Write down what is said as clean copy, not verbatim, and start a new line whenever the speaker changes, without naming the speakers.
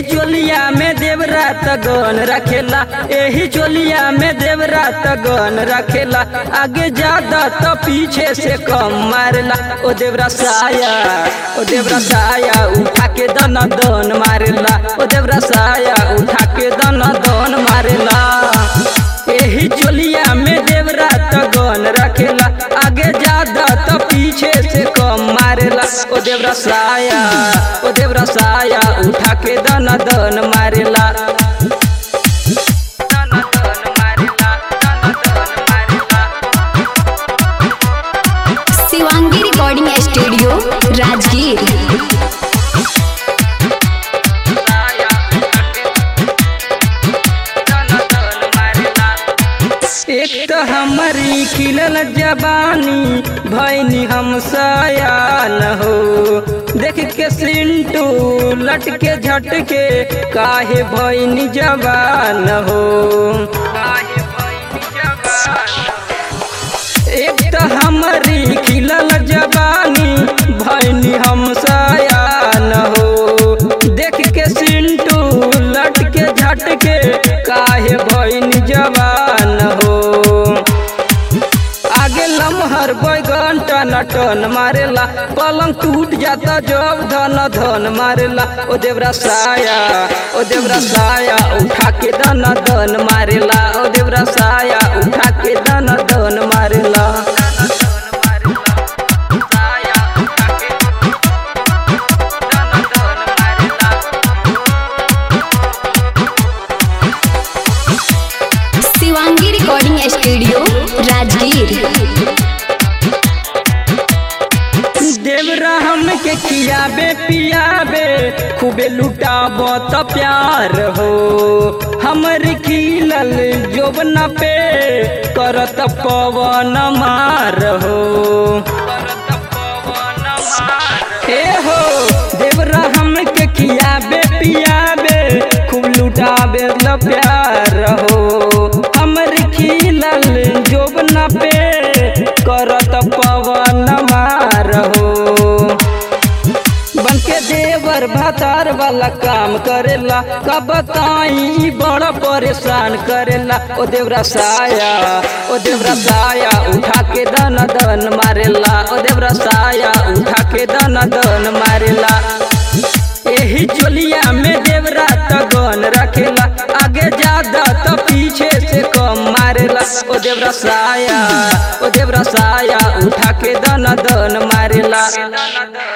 चोलिया में देवरात गन रखेला, एही चोलिया में देवरात गन रखेला। आगे ज्यादा तो पीछे से कम मारेला। ओ देवरा साया उठा के दन दन मारेला। ओ देवरा साया उठा के दन दन मारेला। एही चोलिया में देवरात गन रखेला, आगे ज्यादा तो पीछे से कम मारेला। ओ देवरा साया उठा के दन दन मारेला।
Shivangi recording studio Rajgir.
एक तो हमारी खिलल जबानी भैनी हम सयान हो, देख के सिंटू लटके झटके काहे भैनी जवान हो। एक तो हमारी खिलल जबानी भैनी हम सयान हो, देख के सिंटू लटके झटके काहे भैनी जवान हो। आगे लमहर बैगन टन टन मारेला, पलंग टूट जाता जब धन धन मारेला। ओ देवरा साया उठा के दन दन मारेला। ओ देवरा साया उठा के दन दन मारेला।
Shivangi recording studio Rajgir.
देवरा हमके खियाबे पियाबे खूबे लुटाब त प्यार हो, हमर खिलल जोबना पे करत पवन मार हो। हे हो देवरा हमके खियाबे पियाबे खूब लुटाबे ल प्यार हो, हमर खिलल जोबना पे करत पवन मार हो। बनके देवर भातार वाला काम करेला, का बताई बड़ा परेशान करेला। ओ देवरा साया उठा के दन दन मारेला। ओ देवरा साया उठा के दन दन मारेला। एही चोलिया में देवरात गन रखेला, आगे ज्यादा तो पीछे से कम मारेला। ओ देवरा साया उठा के दन दन मारेला।